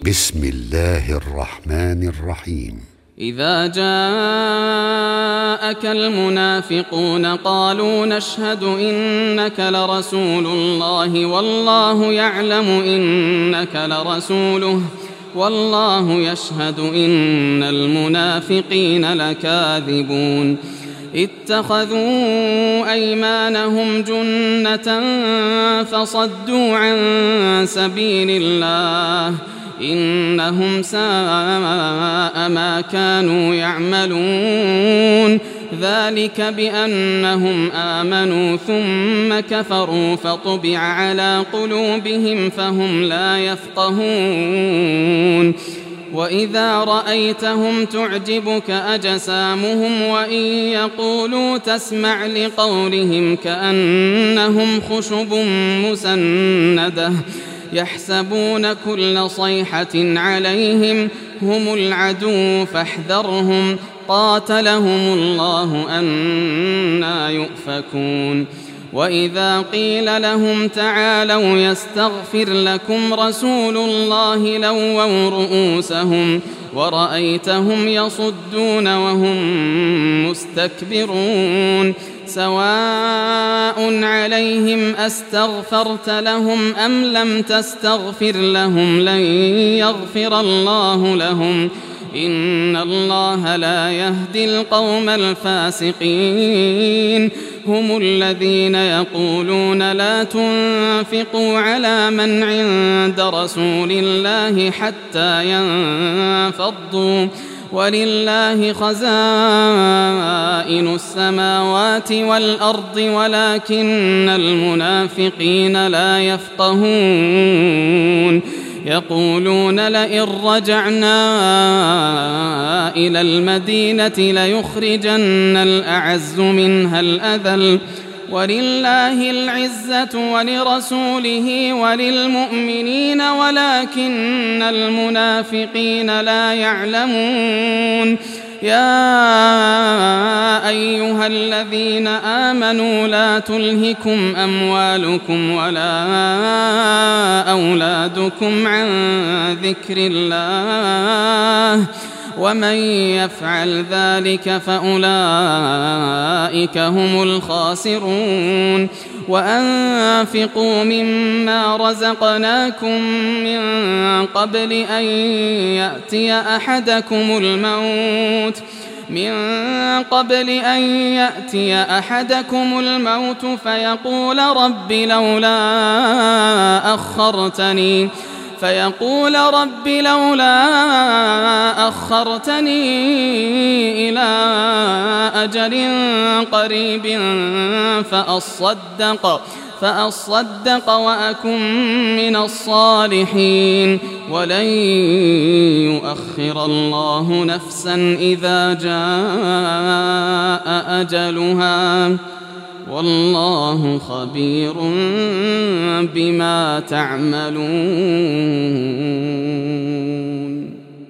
بسم الله الرحمن الرحيم. إذا جاءك المنافقون قالوا نشهد إنك لرسول الله والله يعلم إنك لرسوله والله يشهد إن المنافقين لكاذبون اتخذوا أيمانهم جنة فصدوا عن سبيل الله إنهم ساء ما كانوا يعملون ذلك بأنهم آمنوا ثم كفروا فطبع على قلوبهم فهم لا يفقهون وإذا رأيتهم تعجبك أجسامهم وإن يقولوا تسمع لقولهم كأنهم خشب مسندة يحسبون كل صيحة عليهم هم العدو فاحذرهم قاتلهم الله أنى يؤفكون وإذا قيل لهم تعالوا يستغفر لكم رسول الله لووا رؤوسهم ورأيتهم يصدون وهم مستكبرون سواء عليهم أستغفرت لهم أم لم تستغفر لهم لن يغفر الله لهم إن الله لا يهدي القوم الفاسقين هم الذين يقولون لا تنفقوا على من عند رسول الله حتى ينفضوا ولله خزائن السماوات والأرض ولكن المنافقين لا يفقهون يقولون لئن رجعنا إلى المدينة ليخرجن الأعز منها الأذل ولله العزة ولرسوله وللمؤمنين ولكن المنافقين لا يعلمون يا أيها الذين آمنوا لا تلهكم أموالكم ولا أولادكم عن ذكر الله ومن يفعل ذلك فأولئك هم الخاسرون وأنفقوا مما رزقناكم من قبل أن يأتي أحدكم الموت فيقول رب لولا أخرتني إلى أجل قريب فأصدق وأكن من الصالحين ولن يؤخر الله نفسا إذا جاء أجلها والله خبير بما تعملون.